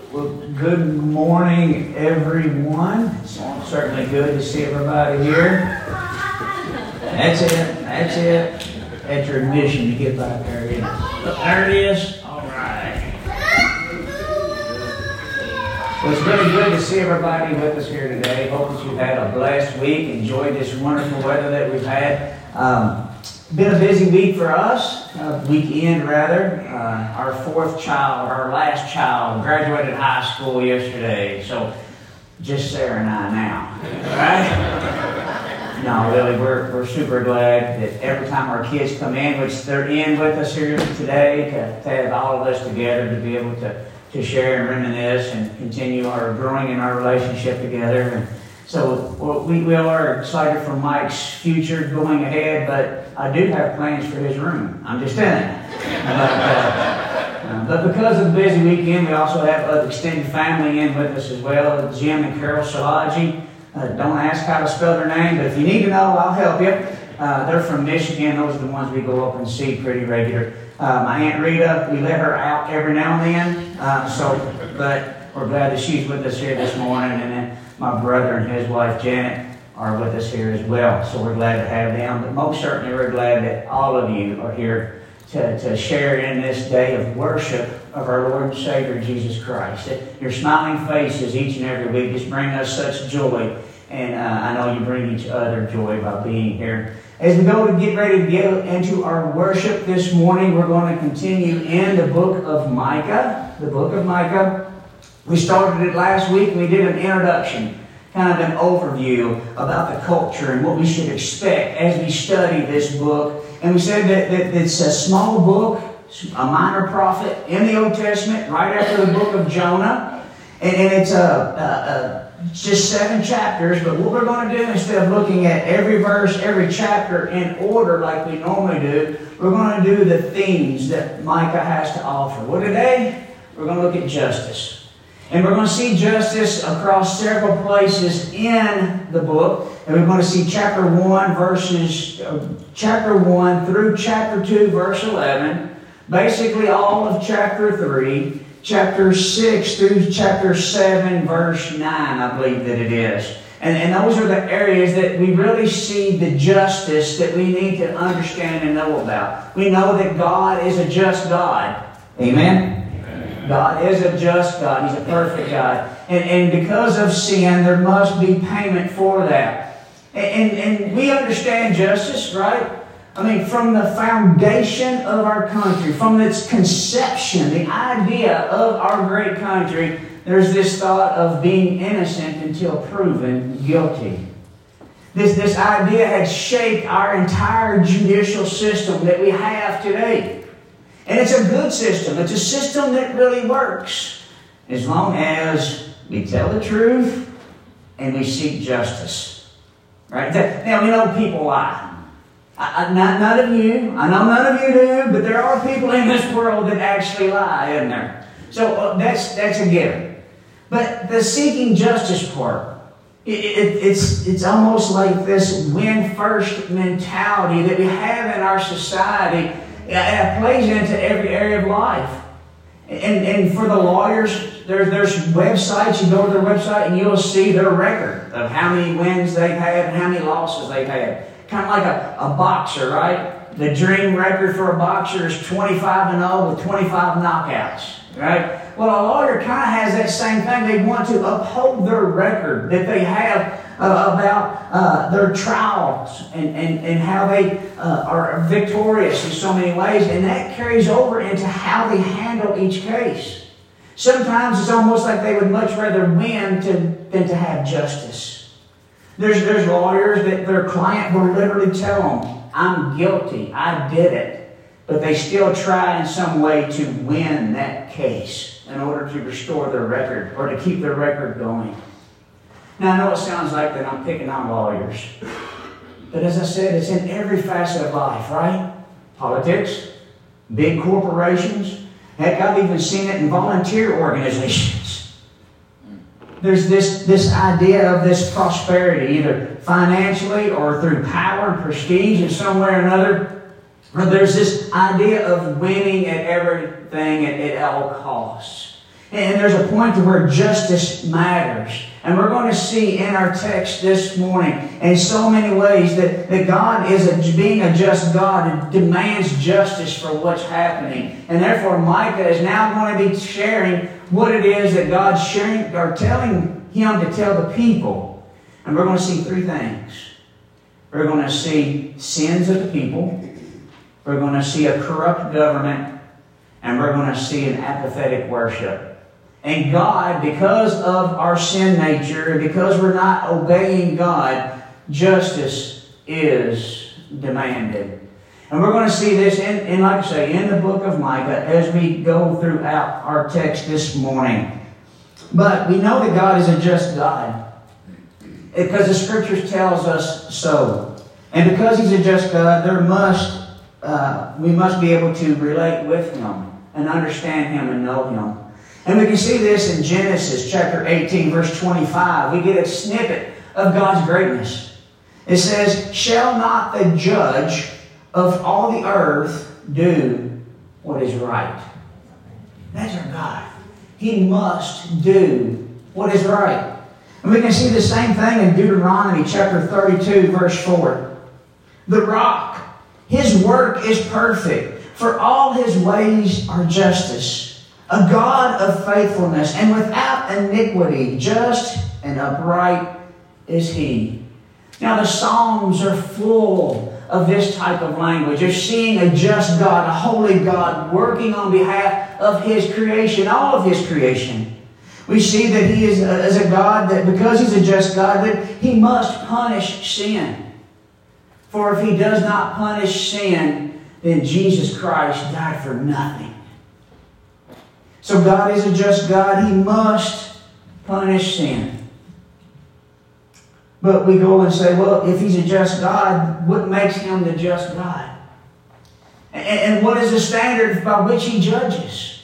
Well, good morning, everyone. It's certainly good to see everybody here. That's it. At your admission, you get back there. There it is. All right. Well, it's really good to see everybody with us here today. Hope that you've had a blessed week. Enjoyed this wonderful weather that we've had. Been a busy week for us, weekend rather. Our our last child, graduated high school yesterday. So, just Sarah and I now, right? No, really, we're super glad that every time our kids come in, which they're in with us here today, to have all of us together to be able to share and reminisce and continue our growing in our relationship together. And so we are excited for Mike's future going ahead, but I do have plans for his room. I'm just telling you. But because of the busy weekend, we also have an extended family in with us as well. Jim and Carol Shalaji. Don't ask how to spell their name, but if you need to know, I'll help you. They're from Michigan. Those are the ones we go up and see pretty regular. My Aunt Rita, we let her out every now and then. But we're glad that she's with us here this morning. And then my brother and his wife, Janet, are with us here as well. So we're glad to have them. But most certainly we're glad that all of you are here to share in this day of worship of our Lord and Savior, Jesus Christ. Your smiling faces each and every week just bring us such joy. And I know you bring each other joy by being here. As we go to get ready to get into our worship this morning, we're going to continue in the book of Micah. The book of Micah. We started it last week. We did an introduction, kind of an overview about the culture and what we should expect as we study this book. And we said that it's a small book, a minor prophet in the Old Testament, right after the book of Jonah. And it's just 7 chapters. But what we're going to do, instead of looking at every verse, every chapter in order like we normally do, we're going to do the themes that Micah has to offer. Well, today, we're going to look at justice. And we're going to see justice across several places in the book. And we're going to see chapter 1 through chapter 2, verse 11. Basically all of chapter 3. Chapter 6 through chapter 7, verse 9, I believe that it is. And those are the areas that we really see the justice that we need to understand and know about. We know that God is a just God. Amen? God is a just God. He's a perfect God. And because of sin, there must be payment for that. And we understand justice, right? I mean, from the foundation of our country, from its conception, the idea of our great country, there's this thought of being innocent until proven guilty. This idea has shaped our entire judicial system that we have today. And it's a good system. It's a system that really works as long as we tell the truth and we seek justice. Right? Now, we know people lie. None of you. I know none of you do, but there are people in this world that actually lie, isn't there? So that's a given. But the seeking justice part, it's almost like this win first mentality that we have in our society. It plays into every area of life. And for the lawyers, there's websites. You go to their website and you'll see their record of how many wins they've had and how many losses they've had. Kind of like a boxer, right? The dream record for a boxer is 25-0 with 25 knockouts, right? Well, a lawyer kind of has that same thing. They want to uphold their record that they have about their trials and how they are victorious in so many ways. And that carries over into how they handle each case. Sometimes it's almost like they would much rather win than to have justice. There's lawyers that their client will literally tell them, I'm guilty, I did it. But they still try in some way to win that case in order to restore their record or to keep their record going. Now, I know it sounds like that I'm picking on lawyers. But as I said, it's in every facet of life, right? Politics, big corporations. Heck, I've even seen it in volunteer organizations. There's this idea of this prosperity, either financially or through power and prestige in some way or another. Or there's this idea of winning at everything at all costs. And there's a point to where justice matters. And we're going to see in our text this morning in so many ways that God being a just God and demands justice for what's happening. And therefore Micah is now going to be sharing what it is that God's sharing or telling him to tell the people. And we're going to see three things. We're going to see sins of the people. We're going to see a corrupt government. And we're going to see an apathetic worship. And God, because of our sin nature, and because we're not obeying God, justice is demanded. And we're going to see this, in like I say, in the book of Micah as we go throughout our text this morning. But we know that God is a just God because the Scriptures tells us so. And because He's a just God, we must be able to relate with Him and understand Him and know Him. And we can see this in Genesis chapter 18, verse 25. We get a snippet of God's greatness. It says, "Shall not the judge of all the earth do what is right?" That's our God. He must do what is right. And we can see the same thing in Deuteronomy chapter 32, verse 4. "The rock, His work is perfect, for all His ways are justice. A God of faithfulness and without iniquity, just and upright is He." Now the Psalms are full of this type of language, of seeing a just God, a holy God, working on behalf of His creation, all of His creation. We see that He is a God that, because He's a just God, that He must punish sin. For if He does not punish sin, then Jesus Christ died for nothing. So God is a just God. He must punish sin. But we go and say, well, if He's a just God, what makes Him the just God? And what is the standard by which He judges?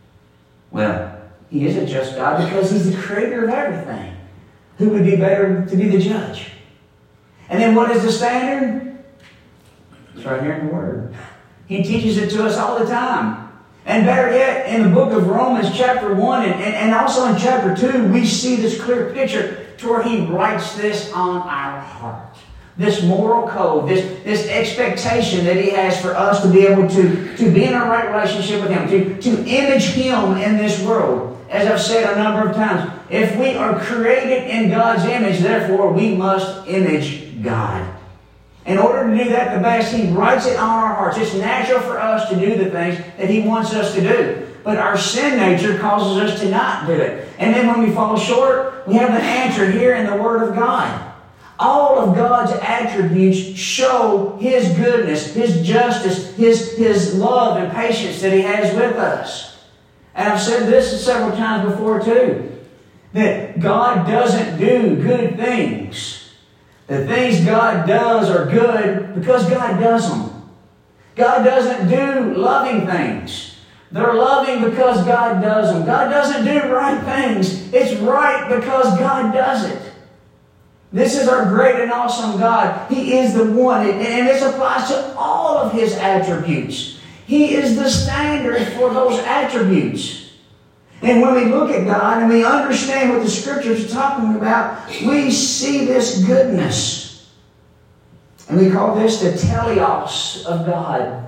Well, He is a just God because He's the creator of everything. Who would be better to be the judge? And then what is the standard? It's right here in the Word. He teaches it to us all the time. And better yet, in the book of Romans chapter 1 and also in chapter 2, we see this clear picture to where He writes this on our heart. This moral code, this expectation that He has for us to be able to be in a right relationship with Him, to image Him in this world. As I've said a number of times, if we are created in God's image, therefore we must image God. In order to do that the best, He writes it on our hearts. It's natural for us to do the things that He wants us to do. But our sin nature causes us to not do it. And then when we fall short, we have the answer here in the Word of God. All of God's attributes show His goodness, His justice, His love and patience that He has with us. And I've said this several times before too, that God doesn't do good things. The things God does are good because God does them. God doesn't do loving things. They're loving because God does them. God doesn't do right things. It's right because God does it. This is our great and awesome God. He is the one, and this applies to all of His attributes. He is the standard for those attributes. And when we look at God and we understand what the Scriptures are talking about, we see this goodness. And we call this the teleos of God.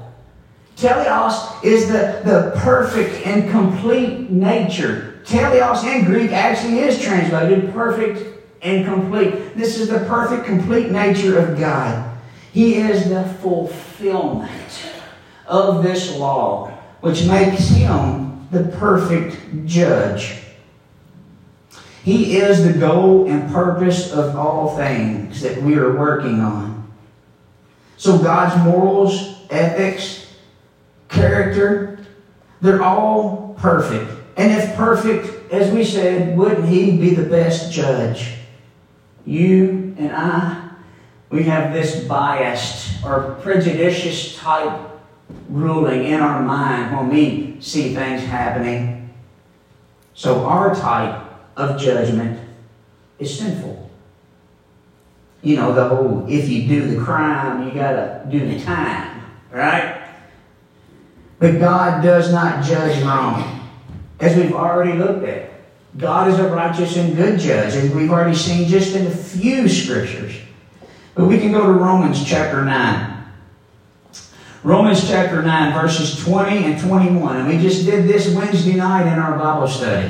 Teleos is the perfect and complete nature. Teleos in Greek actually is translated perfect and complete. This is the perfect, complete nature of God. He is the fulfillment of this law, which makes Him the perfect judge. He is the goal and purpose of all things that we are working on. So God's morals, ethics, character, they're all perfect. And if perfect, as we said, wouldn't He be the best judge? You and I, we have this biased or prejudicious type ruling in our mind when we see things happening. So our type of judgment is sinful. You know, the whole, if you do the crime, you got to do the time, right? But God does not judge wrong. as we've already looked at. God is a righteous and good judge, as we've already seen just in a few scriptures. But we can go to Romans chapter 9. Romans chapter 9, verses 20 and 21. And we just did this Wednesday night in our Bible study.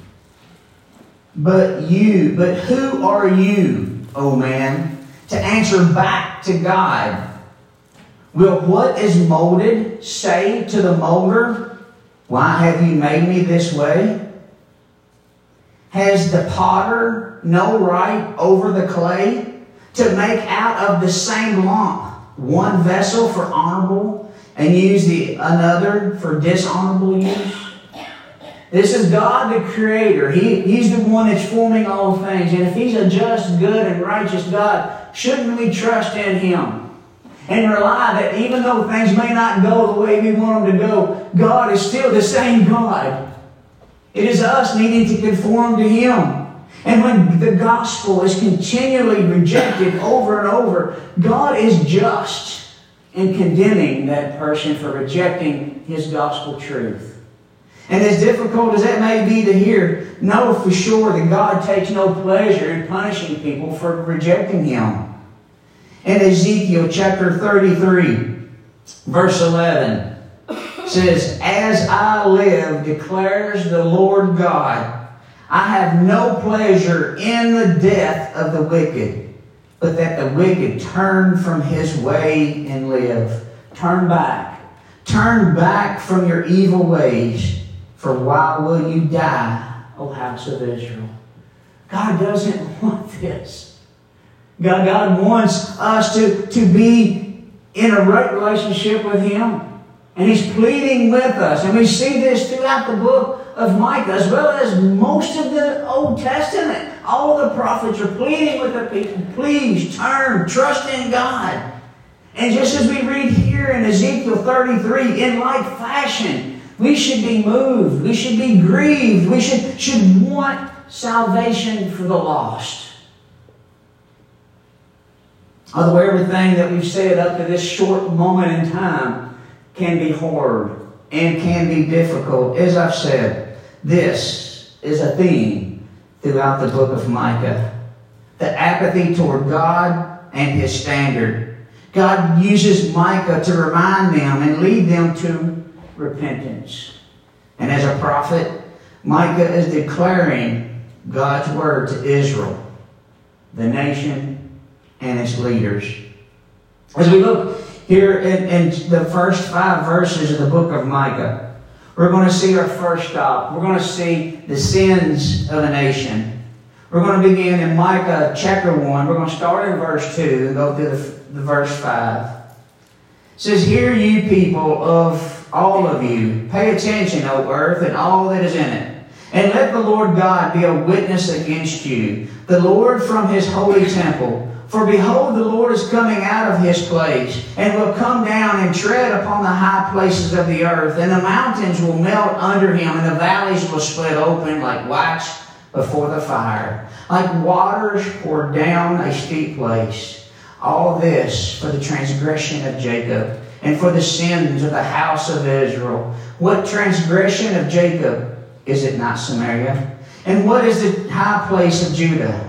But who are you, O man, to answer back to God? Will what is molded say to the molder, why have you made me this way? Has the potter no right over the clay to make out of the same lump one vessel for honorable and use another for dishonorable use? This is God the Creator. He's the one that's forming all things. And if He's a just, good, and righteous God, shouldn't we trust in Him? And rely that even though things may not go the way we want them to go, God is still the same God. It is us needing to conform to Him. And when the gospel is continually rejected over and over, God is just in condemning that person for rejecting His gospel truth. And as difficult as that may be to hear, know for sure that God takes no pleasure in punishing people for rejecting Him. In Ezekiel chapter 33, verse 11, says, As I live, declares the Lord God, I have no pleasure in the death of the wicked, but that the wicked turn from his way and live. Turn back. Turn back from your evil ways, for why will you die, O house of Israel? God doesn't want this. God wants us to be in a right relationship with Him. And He's pleading with us. And we see this throughout the book of Micah, as well as most of the Old Testament. All the prophets are pleading with the people, please turn, trust in God. And just as we read here in Ezekiel 33, in like fashion, we should be moved. We should be grieved. We should want salvation for the lost. Although everything that we've said up to this short moment in time can be hard and can be difficult, as I've said, this is a theme throughout the book of Micah. The apathy toward God and His standard. God uses Micah to remind them and lead them to repentance. And as a prophet, Micah is declaring God's word to Israel, the nation, and its leaders. As we look here in the first 5 verses of the book of Micah, we're going to see our first stop. We're going to see the sins of a nation. We're going to begin in Micah chapter 1. We're going to start in verse 2 and go through the verse 5. It says, Hear you people of all of you, pay attention, O earth, and all that is in it. And let the Lord God be a witness against you, the Lord from His holy temple. For behold, the Lord is coming out of His place, and will come down and tread upon the high places of the earth. And the mountains will melt under Him, and the valleys will split open like wax before the fire, like waters poured down a steep place. All this for the transgression of Jacob, and for the sins of the house of Israel. What transgression of Jacob? Is it not Samaria? And what is the high place of Judah?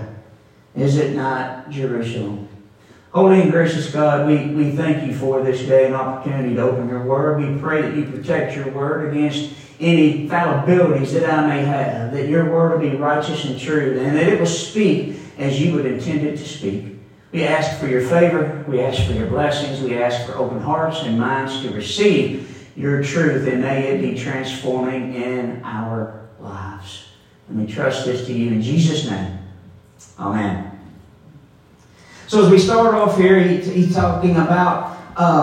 Is it not Jerusalem? Holy and gracious God, we thank You for this day and opportunity to open Your Word. We pray that You protect Your Word against any fallibilities that I may have, that Your Word will be righteous and true, and that it will speak as You would intend it to speak. We ask for Your favor. We ask for Your blessings. We ask for open hearts and minds to receive Your truth, and may it be transforming in our lives. And we trust this to You in Jesus' name. Amen. So as we start off here, he's talking about,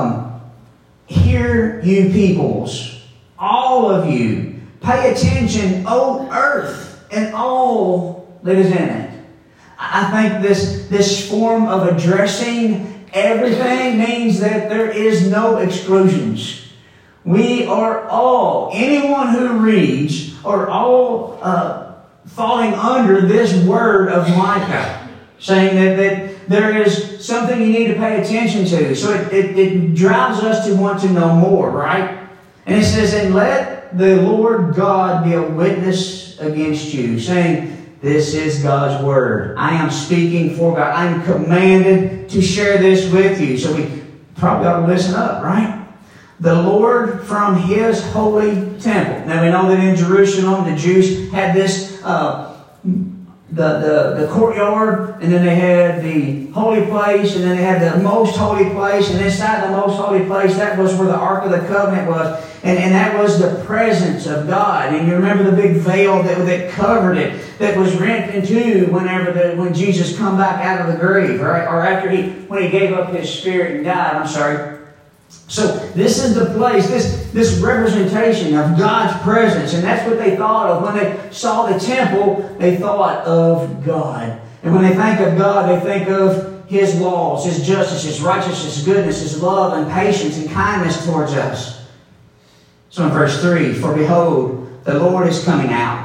Hear you peoples, all of you, pay attention, O earth, and all that is in it. I think this form of addressing everything means that there is no exclusions. We are all, anyone who reads, are all falling under this word of Micah, saying that there is something you need to pay attention to. So it drives us to want to know more, right? And it says, and let let the Lord God be a witness against you, saying, this is God's word. I am speaking for God. I am commanded to share this with you. So we probably ought to listen up, right? The Lord from His holy temple. Now we know that in Jerusalem the Jews had this the courtyard, and then they had the holy place, and then they had the most holy place, and inside the most holy place, that was where the Ark of the Covenant was, and that was the presence of God. And you remember the big veil that covered it, that was rent in two when Jesus come back out of the grave, right? Or after when He gave up His spirit and died. I'm sorry. So this is the place, this representation of God's presence. And that's what they thought of. When they saw the temple, they thought of God. And when they think of God, they think of His laws, His justice, His righteousness, His goodness, His love and patience and kindness towards us. So in verse 3, for behold, the Lord is coming out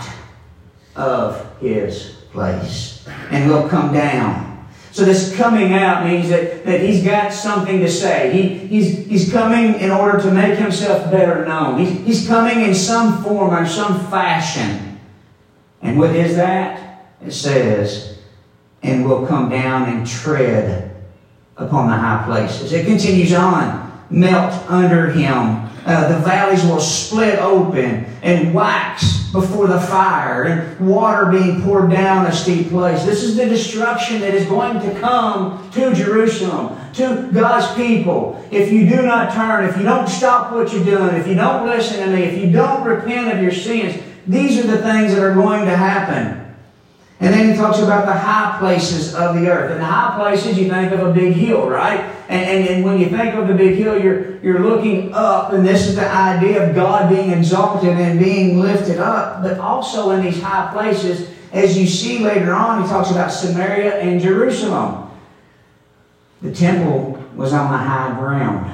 of His place and will come down. So this coming out means that He's got something to say. He's coming in order to make Himself better known. He's coming in some form or some fashion. And what is that? It says, and will come down and tread upon the high places. It continues on. Melt under Him. The valleys will split open and wax before the fire, and water being poured down a steep place. This is the destruction that is going to come to Jerusalem, to God's people. If you do not turn, if you don't stop what you're doing, if you don't listen to me, if you don't repent of your sins, these are the things that are going to happen. And then He talks about the high places of the earth. And the high places, you think of a big hill, right? And when you think of the big hill, you're looking up, and this is the idea of God being exalted and being lifted up. But also in these high places, as you see later on, He talks about Samaria and Jerusalem. The temple was on the high ground.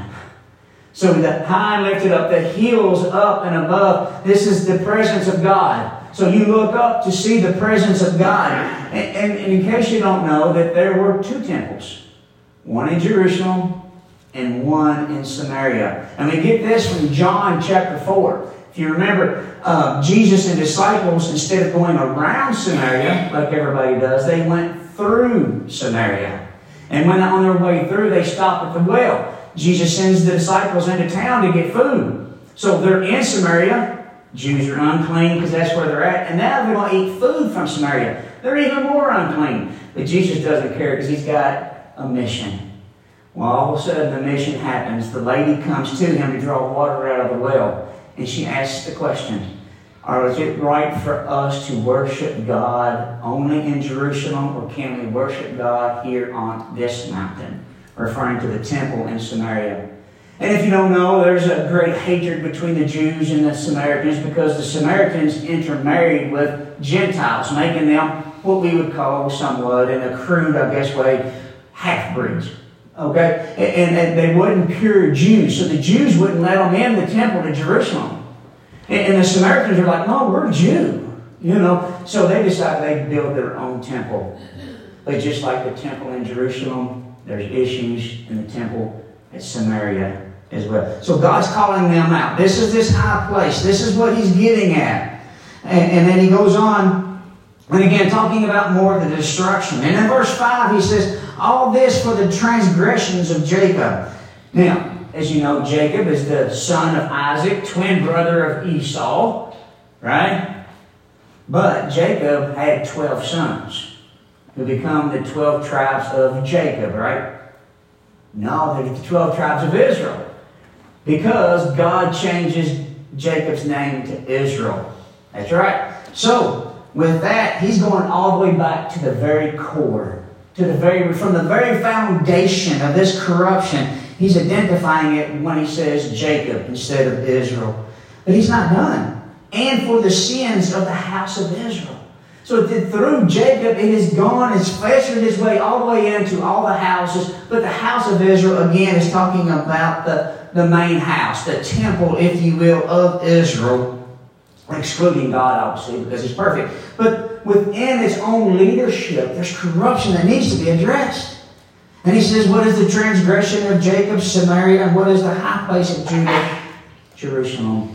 So the high and lifted up, the hills up and above, this is the presence of God. So you look up to see the presence of God. And in case you don't know, that there were two temples. One in Jerusalem and one in Samaria. And we get this from John chapter 4. If you remember, Jesus and disciples, instead of going around Samaria, like everybody does, they went through Samaria. And when on their way through, they stopped at the well. Jesus sends the disciples into town to get food. So they're in Samaria. Jews are unclean because that's where they're at. And now they're going to eat food from Samaria. They're even more unclean. But Jesus doesn't care because He's got a mission. Well, all of a sudden the mission happens. The lady comes to Him to draw water out of the well. And she asks the question, is it right for us to worship God only in Jerusalem, or can we worship God here on this mountain? Referring to the temple in Samaria. And if you don't know, there's a great hatred between the Jews and the Samaritans because the Samaritans intermarried with Gentiles, making them what we would call somewhat, in a crude, I guess, way, half-breeds. Okay? And they wasn't pure Jews. So the Jews wouldn't let them in the temple to Jerusalem. And the Samaritans are like, no, we're Jew. You know? So they decided they'd build their own temple. But just like the temple in Jerusalem, there's issues in the temple at Samaria as well. So God's calling them out. This is this high place. This is what He's getting at. And then He goes on, and again, talking about more of the destruction. And in verse 5, He says, all this for the transgressions of Jacob. Now, as you know, Jacob is the son of Isaac, twin brother of Esau, right? But Jacob had 12 sons who become the 12 tribes of Jacob, right? No, they're the 12 tribes of Israel. Because God changes Jacob's name to Israel. That's right. So, with that, He's going all the way back to the very core. From the very foundation of this corruption. He's identifying it when He says Jacob instead of Israel. But He's not done. And for the sins of the house of Israel. So through Jacob, it has gone, it's festered its way all the way into all the houses. But the house of Israel, again, is talking about the main house, the temple, if you will, of Israel. Excluding God, obviously, because He's perfect. But within its own leadership, there's corruption that needs to be addressed. And He says, what is the transgression of Jacob, Samaria, and what is the high place of Judah, Jerusalem?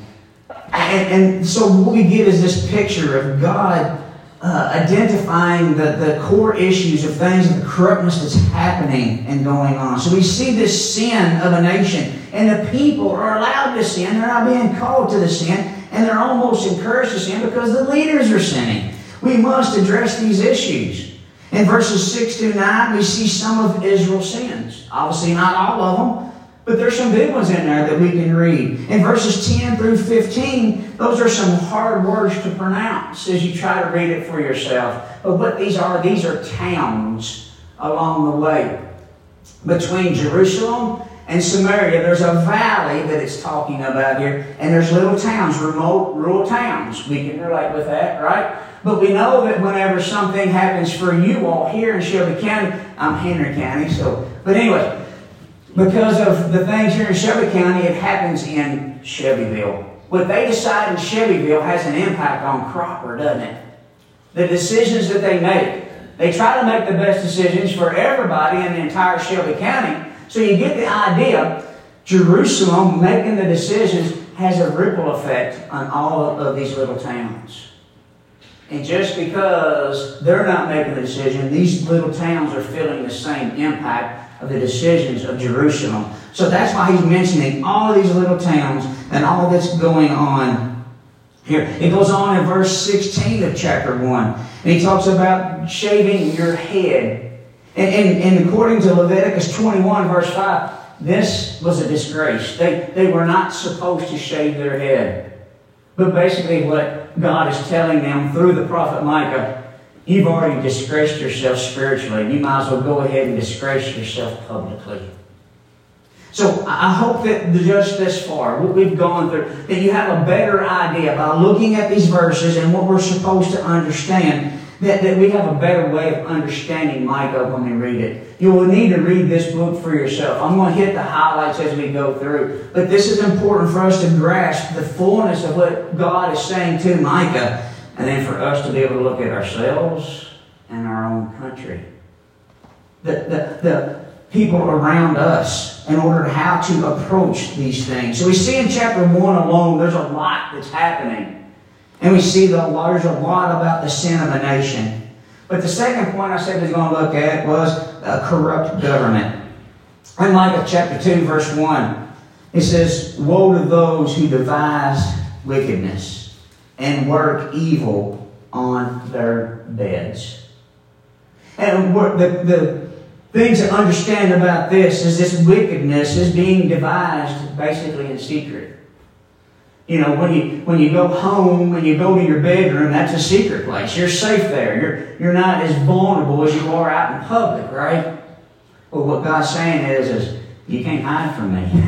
And so what we get is this picture of God identifying the core issues of things and the corruptness that's happening and going on. So we see this sin of a nation, and the people are allowed to sin. They're not being called to the sin, and they're almost encouraged to sin because the leaders are sinning. We must address these issues. In verses 6 to 9, we see some of Israel's sins. Obviously not all of them, but there's some big ones in there that we can read. In verses 10 through 15, those are some hard words to pronounce as you try to read it for yourself. But what these are towns along the way. Between Jerusalem and Samaria, there's a valley that it's talking about here, and there's little towns, remote, rural towns. We can relate with that, right? But we know that whenever something happens for you all here in Shelby County, I'm Henry County, but anyway, because of the things here in Shelby County, it happens in Shelbyville. What they decide in Shelbyville has an impact on Cropper, doesn't it? The decisions that they make. They try to make the best decisions for everybody in the entire Shelby County. So you get the idea, Jerusalem making the decisions has a ripple effect on all of these little towns. And just because they're not making the decision, these little towns are feeling the same impact of the decisions of Jerusalem. So that's why he's mentioning all of these little towns and all that's going on here. It goes on in verse 16 of chapter 1. And he talks about shaving your head. And according to Leviticus 21, verse 5, this was a disgrace. They were not supposed to shave their head. But basically what God is telling them through the prophet Micah, you've already disgraced yourself spiritually. You might as well go ahead and disgrace yourself publicly. So I hope that just this far, what we've gone through, that you have a better idea by looking at these verses and what we're supposed to understand, that we have a better way of understanding Micah when we read it. You will need to read this book for yourself. I'm going to hit the highlights as we go through. But this is important for us to grasp the fullness of what God is saying to Micah, and then for us to be able to look at ourselves and our own country. The people around us in order to how to approach these things. So we see in chapter 1 alone, there's a lot that's happening. And we see there's a lot about the sin of a nation. But the second point I said we was going to look at was a corrupt government. In Micah chapter 2, verse 1, it says, woe to those who devise wickedness and work evil on their beds. And the things to understand about this is this wickedness is being devised basically in secret. You know, when you go home, when you go to your bedroom, that's a secret place. You're safe there. You're not as vulnerable as you are out in public, right? Well, what God's saying is you can't hide from me.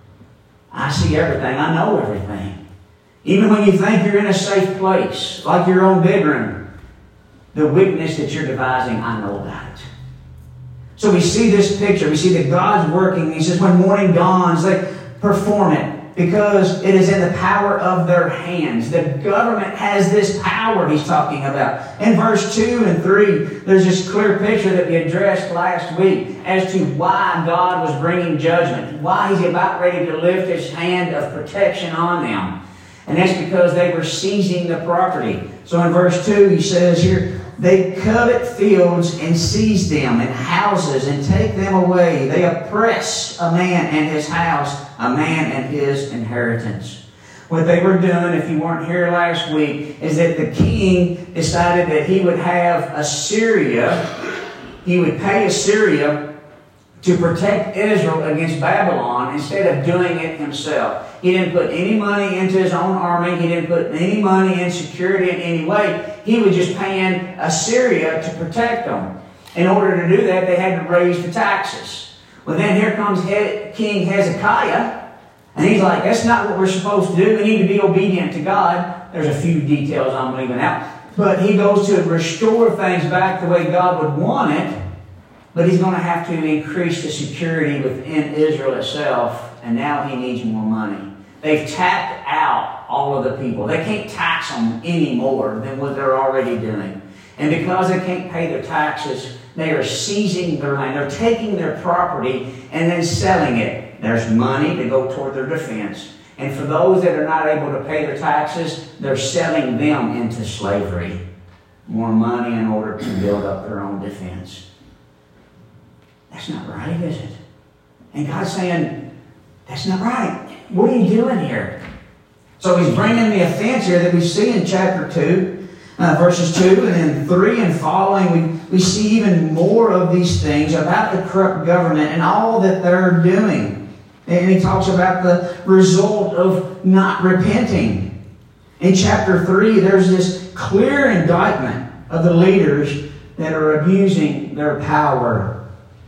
I see everything. I know everything. Even when you think you're in a safe place, like your own bedroom, the wickedness that you're devising, I know about it. So we see this picture. We see that God's working. He says when morning dawns, they perform it. Because it is in the power of their hands. The government has this power he's talking about. In verse 2 and 3, there's this clear picture that we addressed last week as to why God was bringing judgment. Why he's about ready to lift his hand of protection on them. And that's because they were seizing the property. So in verse 2 he says here, they covet fields and seize them, and houses and take them away. They oppress a man and his house, a man and his inheritance. What they were doing, if you weren't here last week, is that the king decided that he would have Assyria, he would pay Assyria to protect Israel against Babylon instead of doing it himself. He didn't put any money into his own army. He didn't put any money in security in any way. He was just paying Assyria to protect them. In order to do that, they had to raise the taxes. Well, then here comes King Hezekiah, and he's like, that's not what we're supposed to do. We need to be obedient to God. There's a few details I'm leaving out. But he goes to restore things back the way God would want it. But he's going to have to increase the security within Israel itself. And now he needs more money. They've tapped out all of the people. They can't tax them any more than what they're already doing. And because they can't pay their taxes, they are seizing their land. They're taking their property and then selling it. There's money to go toward their defense. And for those that are not able to pay their taxes, they're selling them into slavery. More money in order to build up their own defense. That's not right, is it? And God's saying, that's not right. What are you doing here? So He's bringing the offense here that we see in chapter 2, verses 2, and then 3 and following. We see even more of these things about the corrupt government and all that they're doing. And He talks about the result of not repenting. In chapter 3, there's this clear indictment of the leaders that are abusing their power.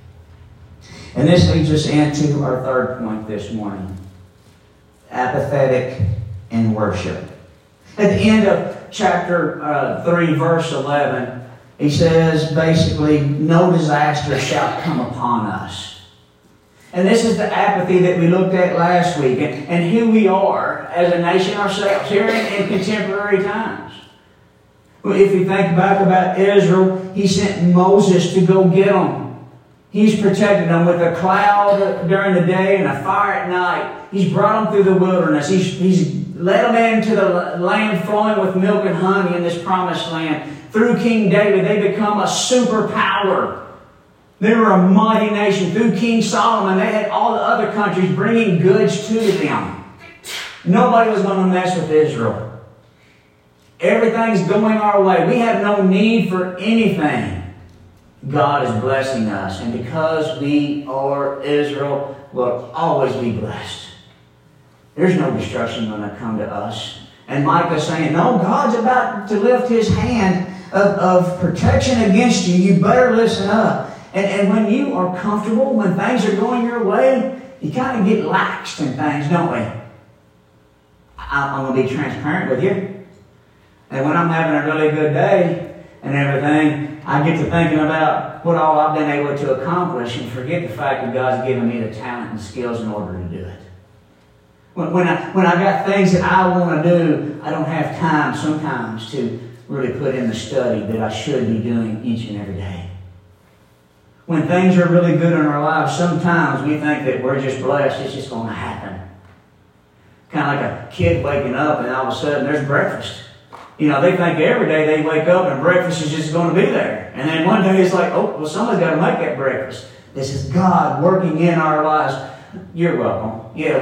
And this leads us into our third point this morning. Apathetic in worship. At the end of chapter 3, verse 11, he says basically, no disaster shall come upon us. And this is the apathy that we looked at last week and who we are as a nation ourselves here in contemporary times. If you think back about Israel, He sent Moses to go get them. He's protected them with a cloud during the day and a fire at night. He's brought them through the wilderness. He's led them into the land flowing with milk and honey in this promised land. Through King David, they become a superpower. They were a mighty nation. Through King Solomon, they had all the other countries bringing goods to them. Nobody was going to mess with Israel. Everything's going our way. We have no need for anything. God is blessing us. And because we are Israel, we'll always be blessed. There's no destruction going to come to us. And Micah's saying, no, God's about to lift His hand of protection against you. You better listen up. And when you are comfortable, when things are going your way, you kind of get laxed in things, don't we? I'm going to be transparent with you. And when I'm having a really good day and everything, I get to thinking about what all I've been able to accomplish and forget the fact that God's given me the talent and skills in order to do it. When I got things that I want to do, I don't have time sometimes to really put in the study that I should be doing each and every day. When things are really good in our lives, sometimes we think that we're just blessed, it's just going to happen. Kind of like a kid waking up and all of a sudden there's breakfast. You know, they think every day they wake up and breakfast is just going to be there. And then one day it's like, oh, well, somebody's got to make that breakfast. This is God working in our lives. You're welcome. Yeah,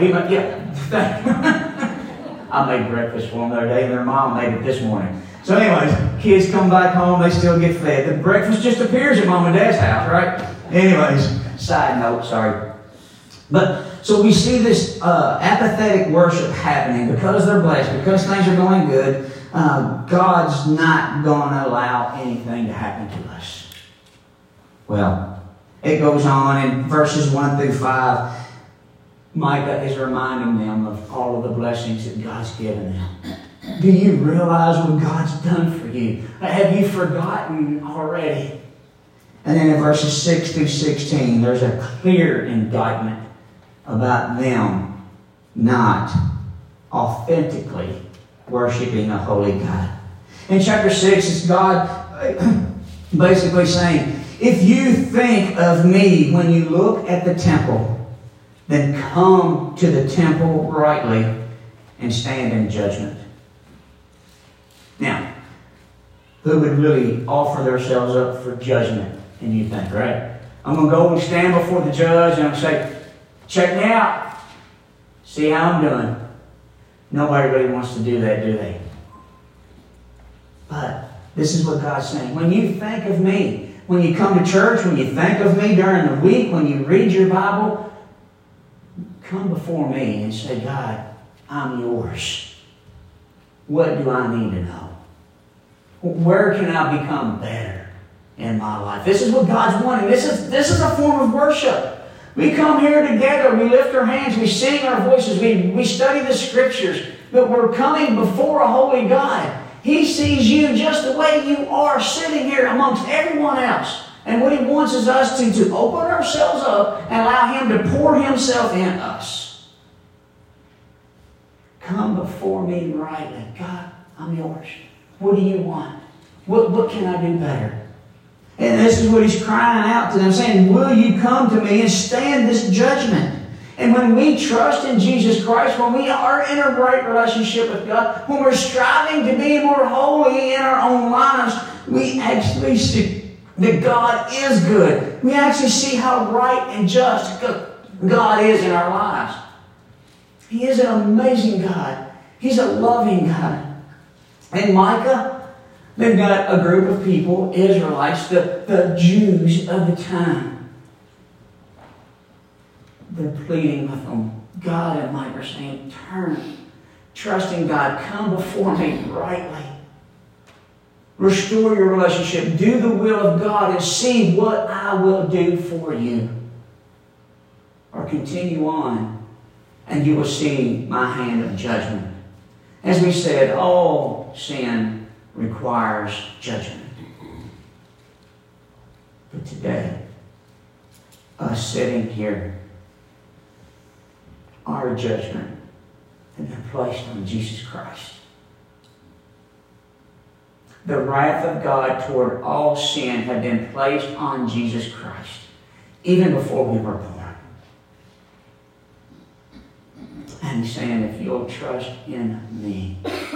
I made breakfast for them the other day and their mom made it this morning. So anyways, kids come back home, they still get fed. The breakfast just appears at Mom and Dad's house, right? Anyways, side note, sorry. But so we see this apathetic worship happening because they're blessed, because things are going good. God's not going to allow anything to happen to us. Well, it goes on in verses 1 through 5. Micah is reminding them of all of the blessings that God's given them. Do you realize what God's done for you? Have you forgotten already? And then in verses 6 through 16, there's a clear indictment about them not authentically worshiping a holy God. In chapter 6, it's God basically saying, if you think of me when you look at the temple, then come to the temple rightly and stand in judgment. Now, who would really offer themselves up for judgment? And you think, right? I'm going to go and stand before the judge and I'm going to say, check me out. See how I'm doing. Nobody really wants to do that, do they? But this is what God's saying. When you think of me, when you come to church, when you think of me during the week, when you read your Bible, come before me and say, God, I'm yours. What do I need to know? Where can I become better in my life? This is what God's wanting. This is a form of worship. We come here together, we lift our hands, we sing our voices, we study the Scriptures, but we're coming before a holy God. He sees you just the way you are, sitting here amongst everyone else. And what He wants is us to open ourselves up and allow Him to pour Himself in us. Come before me rightly. God, I'm yours. What do you want? What can I do better? And this is what He's crying out to them, saying, will you come to me and stand this judgment? And when we trust in Jesus Christ, when we are in a right relationship with God, when we're striving to be more holy in our own lives, we actually see that God is good. We actually see how right and just God is in our lives. He is an amazing God. He's a loving God. And Micah, they've got a group of people, Israelites, the Jews of the time. They're pleading with them. God and Micah are saying, turn, trust in God, come before me rightly. Restore your relationship. Do the will of God and see what I will do for you. Or continue on and you will see my hand of judgment. As we said, all sin requires judgment. But today, us sitting here, our judgment has been placed on Jesus Christ. The wrath of God toward all sin had been placed on Jesus Christ, even before we were born. And He's saying, if you'll trust in me,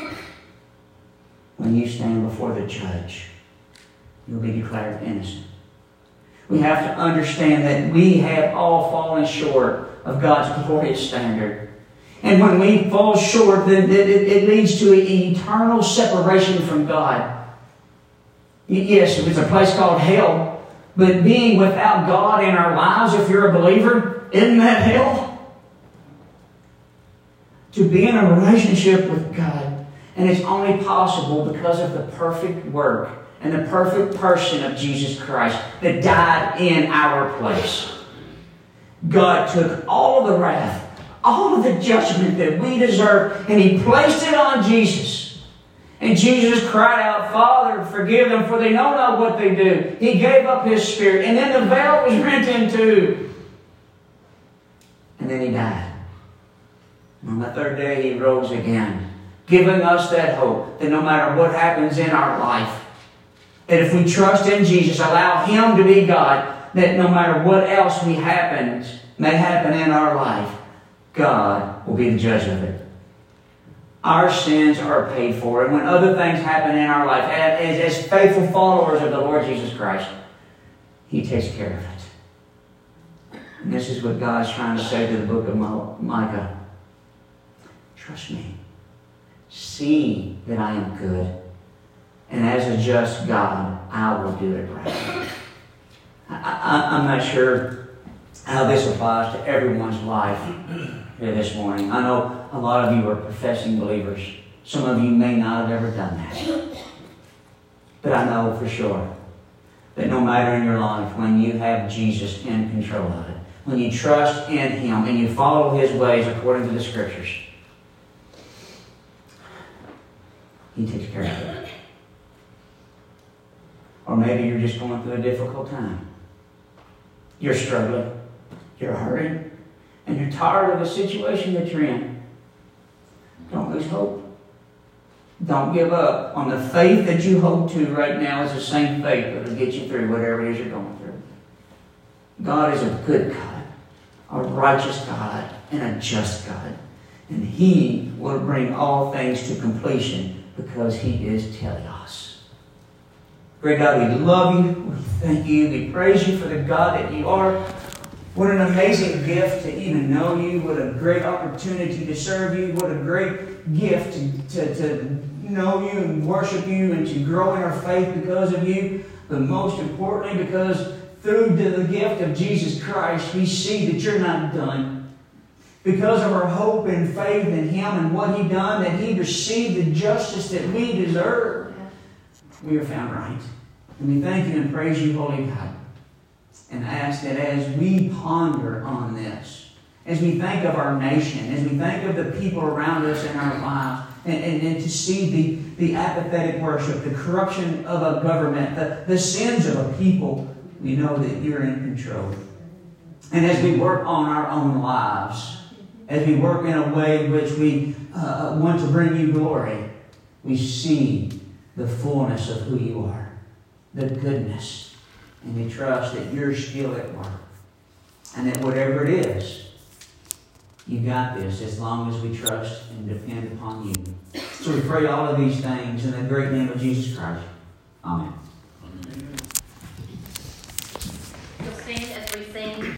when you stand before the judge, you'll be declared innocent. We have to understand that we have all fallen short of God's glorious standard. And when we fall short, then it leads to an eternal separation from God. Yes, it's a place called hell, but being without God in our lives, if you're a believer, isn't that hell? To be in a relationship with God, and it's only possible because of the perfect work and the perfect person of Jesus Christ that died in our place. God took all of the wrath, all of the judgment that we deserve, and He placed it on Jesus. And Jesus cried out, Father, forgive them, for they know not what they do. He gave up His Spirit, and then the veil was rent in two. And then He died. And on the third day, He rose again, giving us that hope that no matter what happens in our life, that if we trust in Jesus, allow Him to be God, that no matter what else may happen in our life, God will be the judge of it. Our sins are paid for. And when other things happen in our life, as faithful followers of the Lord Jesus Christ, He takes care of it. And this is what God's trying to say to the book of Micah. Trust me. See that I am good. And as a just God, I will do it right. I'm not sure how this applies to everyone's life here this morning. I know a lot of you are professing believers. Some of you may not have ever done that. But I know for sure that no matter in your life, when you have Jesus in control of it, when you trust in Him and you follow His ways according to the Scriptures, He takes care of it. Or maybe you're just going through a difficult time. You're struggling. You're hurting. And you're tired of the situation that you're in. Don't lose hope. Don't give up on the faith that you hope to right now is the same faith that will get you through whatever it is you're going through. God is a good God, a righteous God, and a just God. And He will bring all things to completion because He is Teleos. Great God, we love You. We thank You. We praise You for the God that You are. What an amazing gift to even know You. What a great opportunity to serve You. What a great gift to know You and worship You and to grow in our faith because of You. But most importantly, because through the gift of Jesus Christ, we see that You're not done. Because of our hope and faith in Him and what He done, that He received the justice that we deserve, we are found right. And we thank You and praise You, Holy God. And ask that as we ponder on this, as we think of our nation, as we think of the people around us in our lives, and to see the apathetic worship, the corruption of a government, the sins of a people, we know that You're in control. And as we work on our own lives, as we work in a way in which we want to bring You glory, we see the fullness of who You are, the goodness, and we trust that You're still at work. And that whatever it is, You got this as long as we trust and depend upon you. So we pray all of these things in the great name of Jesus Christ. Amen. You'll stand as we sing.